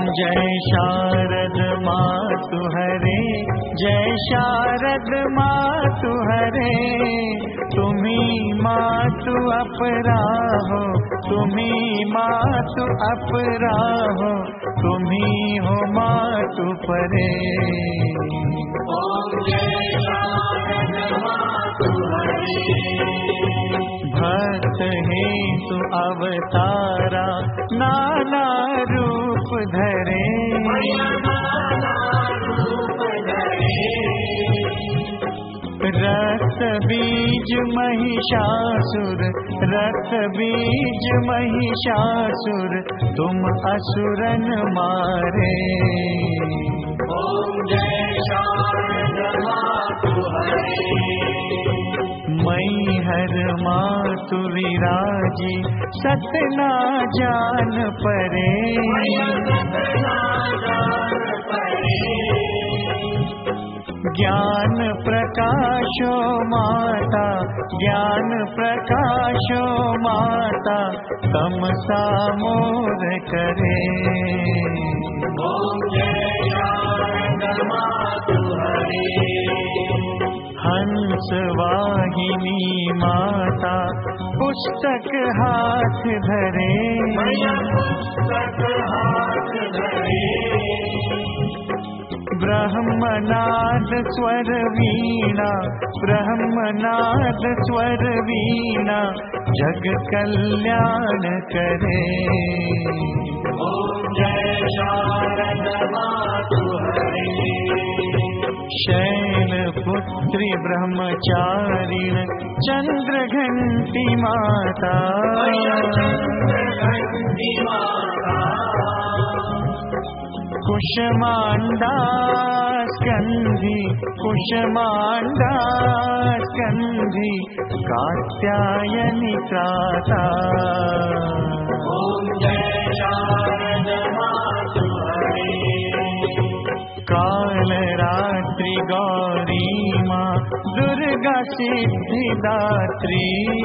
जय शारद मातु हरे, जय शारद मातु हरे। तुम्ही मातु अपराहो, तुम्ही मातु अपराहो, तुम्ही हो मातु परे। ओम जय शारद मातु हरे। भक्त हेतु अवतारा नाना रूप धरे, रक्त बीज महिषासुर, रक्त बीज महिषासुर, तुम असुरन मारे। ओम जय शारद मातु हरे। मैहर मातु विराजी, सतना जान परे। ज्ञान प्रकाशो माता, ज्ञान प्रकाशो माता, तमसा मोर करे। ओम जय शारद मातु हरे। हंस वाहिनी माता, पुस्तक हाथ धरे। पुस्तक हाथ धरे। ब्रह्मनाद स्वर वीणा, ब्रह्मनाद स्वर वीणा, जग कल्याण करे। ओम जय शारद मातु हरे। शैल पुत्री ब्रह्मचारिण, चंद्र घंटी माता। चंद्रघंटी माता। कुष्मांडा स्कंधी, कुष्मांडा स्कंधी, कात्यायनी त्राता। ओम जय शारद मातु हरे। काल रात्रि गौरी माँ, दुर्गा सिद्धिदात्री।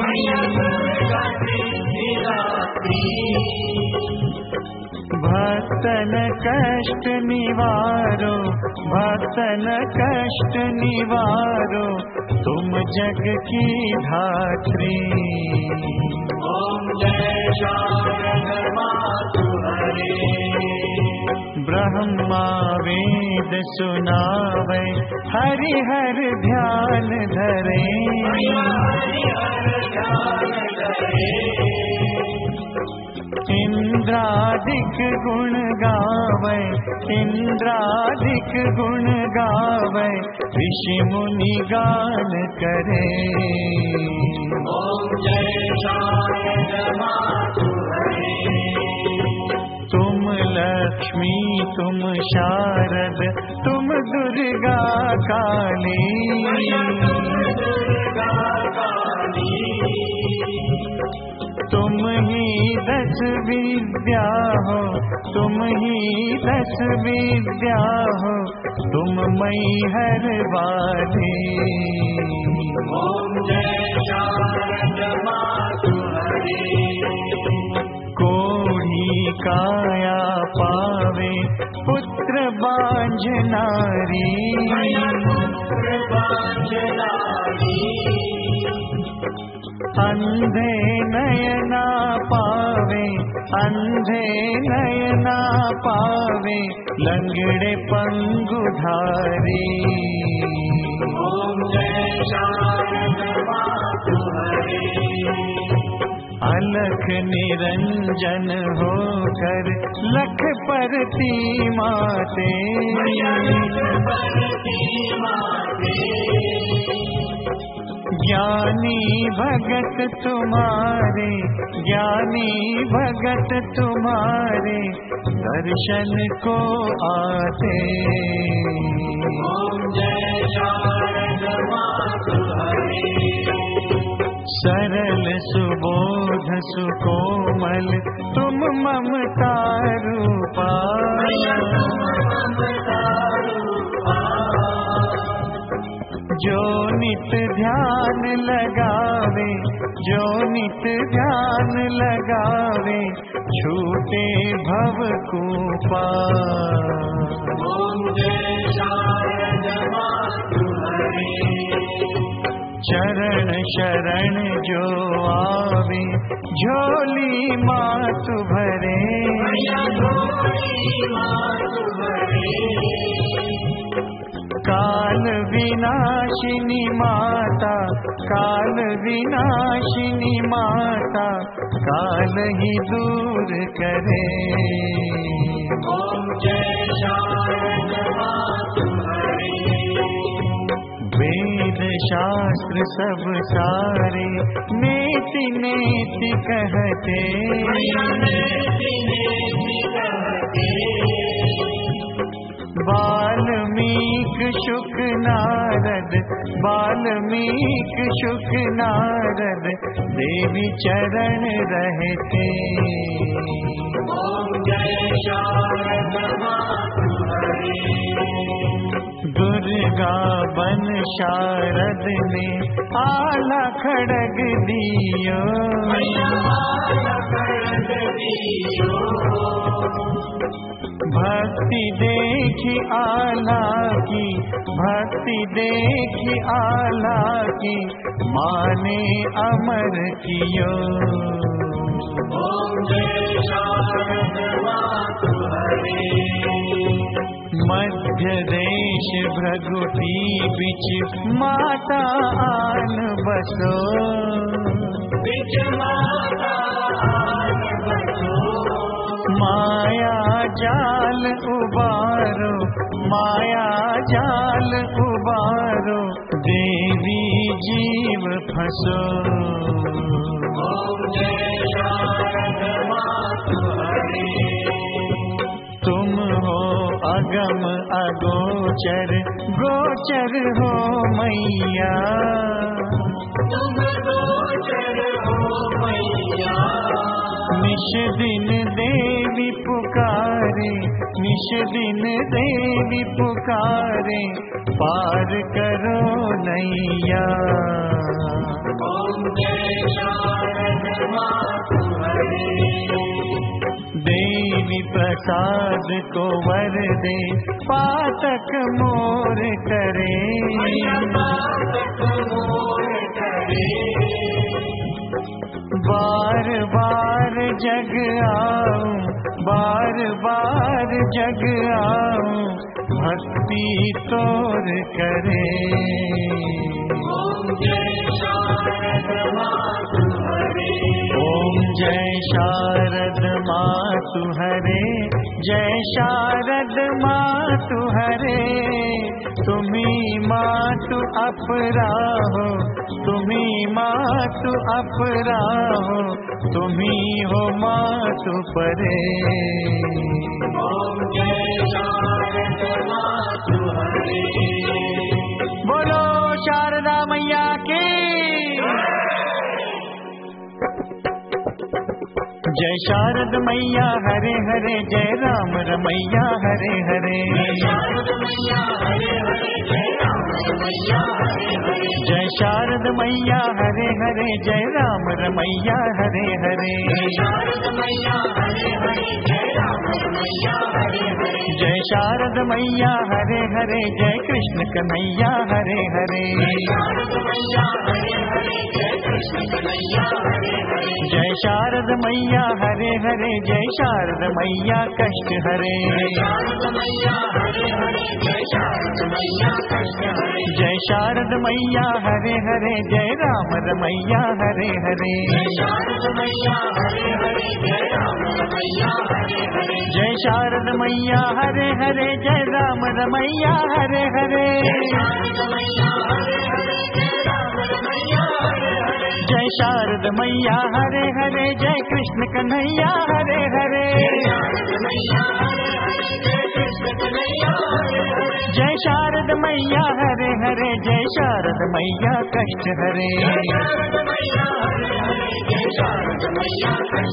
भक्तन कष्ट निवारो, भक्तन कष्ट निवारो, तुम जग की धात्री। ओम जय शारद मातु हरे। ब्रह्मा वेद सुनावे, हरि हर ध्यान धरे। इंद्रादिक गुण गावे, इंद्रादिक गुण गावे, ऋषि मुनि गान करे। ओम जय शारद मातु हरे। तुम लक्ष्मी तुम शारद, तुम दुर्गा काली। तुम ही 10 विद्या हो, तुम ही 10 विद्या हो, तुम मैहर वाली। ओम जय शारद मातु हरे। कोढ़ी काया पावे, पुत्र बांझ नारी। पुत्र बांझ नारी। अंधे नयना पावे, अंधे नयना पावे, लंगड़े पंगुधारी। ओम जय शारद मातु हरे। अलख निरंजन होकर, लखपति माते। ज्ञानी भगत तुम्हारे, ज्ञानी भगत तुम्हारे, दर्शन को आते। ओम जय शारद मातु हरे। सरल सुबोध सुकोमल, तुम ममता रूपा। जो नित ध्यान लगावे, जो नित ध्यान लगावे, छूटे भव को पार। ओम जय शारद मातु हरे। चरण शरण जो आवे, झोली मातु भरे। झोली मातु भरे। काल विनाशिनी माता, काल विनाशिनी माता, काल ही दूर करे। ओम जय शारद मातु हरे। वेद शास्त्र सब सारे, नेति नेति कहते। नेति नेति कहते। वाल्मीक शुक नारद, वाल्मीक शुक नारद, देवी चरण रहते। ओम जय शारद मातु हरे। दुर्गा बन शारद ने आला खड़ग दियो। आला खड़ग दियो। भक्ति देखी आला की, भक्ति देखी आला की, माने अमर कियो। ओम जय शारद मातु हरे। मध्य देश भृगुटी बिच, माता आन बसो। बिच माता आन बसो। माया जाल उबारो, माया जाल उबारो, देवी जीव फसो। ओम जय शारद मातु हरे। तुम हो अगम अगोचर, गोचर हो मैया। तुम गोचर हो मैया। निश दिन देवी पुकारे, निश दिन देवी पुकारे, पार करो नैया। ओम जय शारद मातु हरे। देवी प्रसाद को वर दे, पातक मोर करे। पातक मोर करे। बार बार जग आऊं, बार बार जग आऊं, भक्ति तोर करे। ओम जय शारद मातु हरे। ओम जय शारद मातु हरे, जय शारद मातु हरे। तुम्ही मातु अपराहो, तुम्ही मातु अपराहो, तुम्ही हो मातु परे। ओम जय शारद मातु हरे। बोलो शारदा मैया की। जय शारद मैया हरे हरे, जय राम रमैया हरे हरे। शारद मैया हरे हरे, जय राम रमैया हरे हरे। जय शारद मैया हरे हरे, जय राम रमैया हरे हरे। शारद मैया हरे हरे, जय राम रमैया हरे हरे। जय शारद मैया हरे हरे, जय कृष्ण कन्हैया हरे हरे। शारद मैया हरे हरे, जय कृष्ण कन्हैया हरे हरे। जय शारद मैया हरे हरे, जय शारद मैया कष्ट हरे। शारद मैया हरे हरे, जय शारद मैया कष्ट हरे। जय शारद मैया हरे हरे, जय राम रमैया हरे हरे। शारद मैया हरे हरे, जय राम रमैया हरे हरे। जय शारद मैया हरे हरे, जय राम रमैया हरे हरे। शारद मैया हरे हरे, जय राम रमैया हरे हरे। जय शारद मैया हरे हरे, जय कृष्ण कन्हैया हरे हरे। शारद मैया हरे हरे, जय कृष्ण कन्हैया हरे हरे। जय शारद मैया हरे हरे, जय शारद मैया कष्ट हरे। शारद मैया हरे हरे, जय शारद मैया कष्ट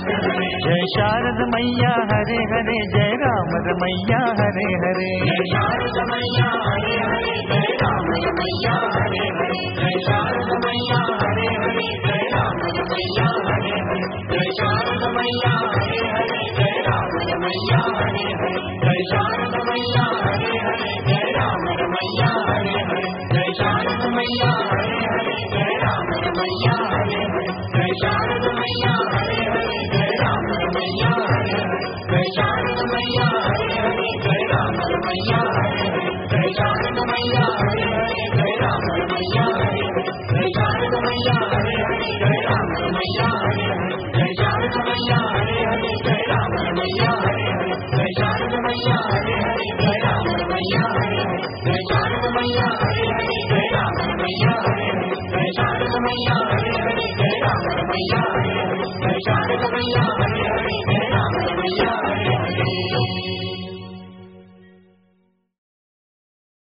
कृष्ण हरे जय शारद मैया हरे हरे जय राम रमैया हरे हरे जय शारद मैया हरे हरे जय राम रमैया हरे हरे जय शारद मैया हरे हरे जय राम रमैया हरे हरे जय शारद मैया हरे हरे जय राम रमैया हरे हरे जय शारद मैया हरे हरे जय राम रमैया हरे हरे जय शारद मैया हरे हरे जय राम रमैया हरे हरे जय शारद मैया हरे हरे जय राम रमैया हरे हरे जय शारद मैया हरे हरे जय राम रमैया हरे हरे जय शारद मैया हरे हरे जय राम रमैया हरे हरे जय शारद मैया हरे हरे जय राम रमैया हरे हरे जय शारद मैया हरे हरे जय राम रमैया हरे हरे जय शारद मैया हरे हरे जय राम रमैया हरे हरे जय शारद मैया हरे हरे जय राम रमैया हरे हरे जय शारद मैया हरे हरे जय राम रमैया हरे हरे जय शारद मैया हरे हरे जय राम रमैया